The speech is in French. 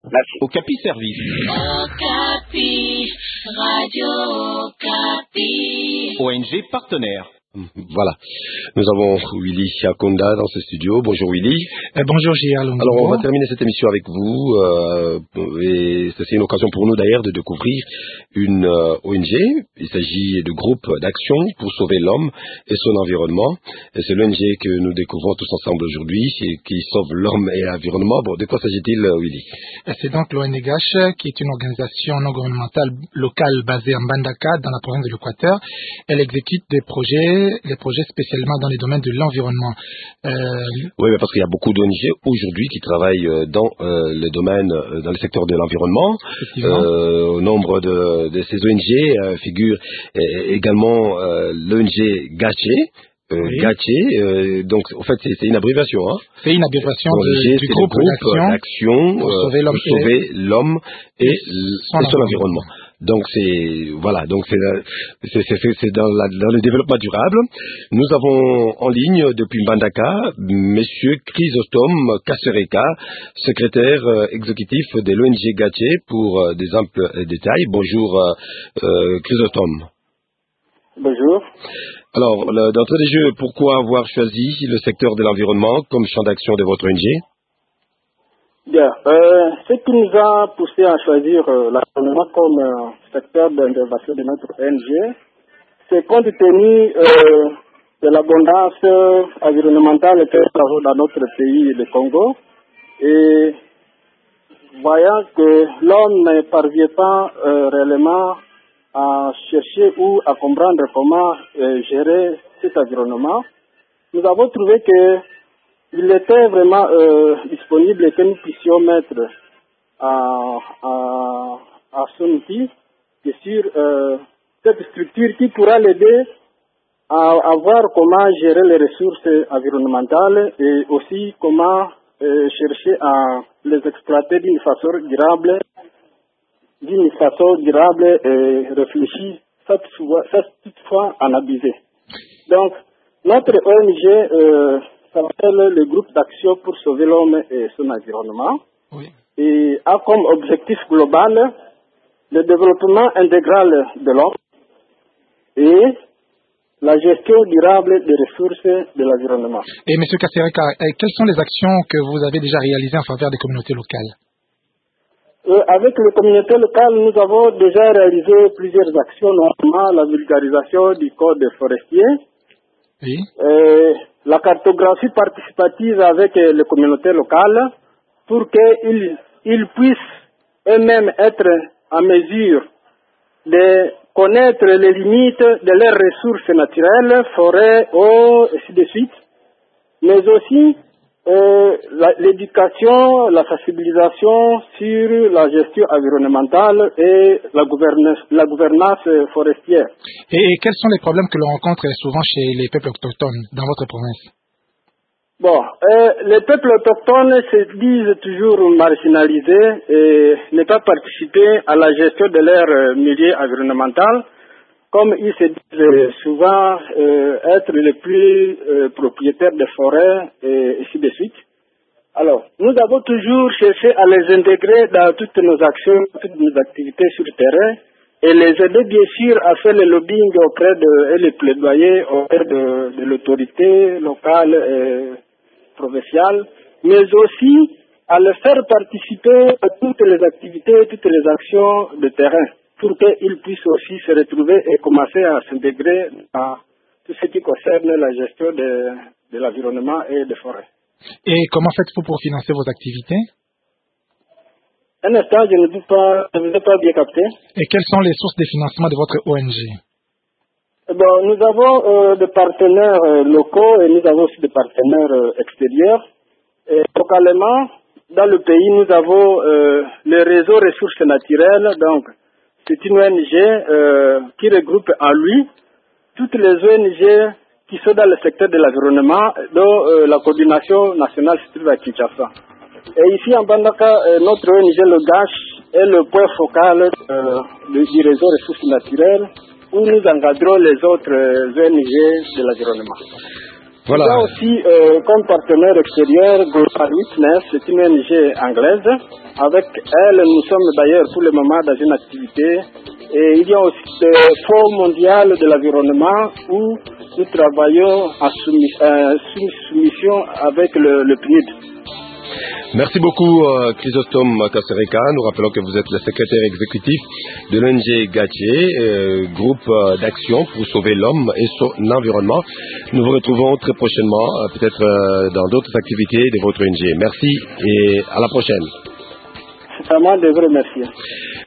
Merci. Okapi Service. Okapi, Radio Okapi. ONG partenaire. Voilà. Nous avons Willy Akonda dans ce studio. Bonjour Willy. Bonjour J.R. Alors on va terminer cette émission avec vous et c'est une occasion pour nous d'ailleurs de découvrir une ONG. Il s'agit de groupe d'action pour sauver l'homme et son environnement. Et c'est l'ONG que nous découvrons tous ensemble aujourd'hui qui sauve l'homme et l'environnement. Bon, de quoi s'agit-il Willy? C'est donc l'ONGH qui est une organisation non gouvernementale locale basée en Mbandaka dans la province de l'Équateur. Elle exécute des projets spécialement dans les domaines de l'environnement. Oui, mais parce qu'il y a beaucoup d'ONG aujourd'hui qui travaillent dans le domaine, dans le secteur de l'environnement. Au nombre de ces ONG figure également l'ONG Gaché. Oui. Donc en fait c'est une abréviation. Hein. C'est une abréviation du groupe d'action pour sauver l'homme et son environnement. Donc c'est dans le développement durable. Nous avons en ligne depuis Mbandaka Monsieur Chrysostome Kassereka, secrétaire exécutif de l'ONG Gaché pour des amples détails. Bonjour Chrysostome. Bonjour. Alors, d'entrée des jeux, pourquoi avoir choisi le secteur de l'environnement comme champ d'action de votre ONG? Bien, ce qui nous a poussé à choisir l'environnement comme secteur d'intervention de notre ONG, c'est compte tenu de l'abondance environnementale que nous avons dans notre pays, le Congo, et voyant que l'homme ne parvient pas réellement à chercher ou à comprendre comment gérer cet environnement, nous avons trouvé qu'il était vraiment disponible et que nous puissions mettre à son outil, et sur cette structure qui pourra l'aider à voir comment gérer les ressources environnementales et aussi comment chercher à les exploiter d'une façon durable et réfléchie, cette toutefois en abuser. Donc, notre ONG s'appelle le groupe d'action pour sauver l'homme et son environnement, oui, et a comme objectif global le développement intégral de l'homme et la gestion durable des ressources de l'environnement. Et M. Kassereka, quelles sont les actions que vous avez déjà réalisées en faveur des communautés locales? Avec les communautés locales, nous avons déjà réalisé plusieurs actions, notamment la vulgarisation du code forestier, oui, la cartographie participative avec les communautés locales pour qu'ils puissent eux-mêmes être en mesure de connaître les limites de leurs ressources naturelles, forêts, eau, et ainsi de suite, mais aussi l'éducation, la sensibilisation sur la gestion environnementale et la gouvernance forestière. Et quels sont les problèmes que l'on rencontre souvent chez les peuples autochtones dans votre province? Bon, les peuples autochtones se disent toujours marginalisés et ne pas participer à la gestion de leur milieu environnemental, comme ils se disent souvent être les plus propriétaires des forêts et ainsi de suite. Alors, nous avons toujours cherché à les intégrer dans toutes nos actions, toutes nos activités sur le terrain et les aider bien sûr à faire le lobbying et les plaidoyer auprès de l'autorité locale et provinciale, mais aussi à les faire participer à toutes les activités, toutes les actions de terrain, pour qu'ils puissent aussi se retrouver et commencer à s'intégrer à tout ce qui concerne la gestion de l'environnement et des forêts. Et comment faites-vous pour financer vos activités? Un instant, je ne vous ai pas bien capté. Et quelles sont les sources de financement de votre ONG? Bon, nous avons des partenaires locaux et nous avons aussi des partenaires extérieurs. Et localement, dans le pays, nous avons le réseau ressources naturelles. Donc, c'est une ONG qui regroupe en lui toutes les ONG qui sont dans le secteur de l'environnement, dont la coordination nationale se trouve à Kinshasa. Et ici, en Mbandaka, notre ONG, le GACH, est le point focal du réseau ressources naturelles, où nous encadrons les autres ONG de l'environnement. Voilà. Il y a aussi comme partenaire extérieur Global Witness, c'est une ONG anglaise. Avec elle, nous sommes d'ailleurs pour le moment dans une activité. Et il y a aussi le Fonds mondial de l'environnement où nous travaillons en soumission avec le PNUD. Merci beaucoup Chrysostome Kasereka. Nous rappelons que vous êtes le secrétaire exécutif de l'ONG Gatier, groupe d'action pour sauver l'homme et son environnement. Nous vous retrouvons très prochainement, peut-être dans d'autres activités de votre ONG. Merci et à la prochaine. C'est à moi de vous remercier.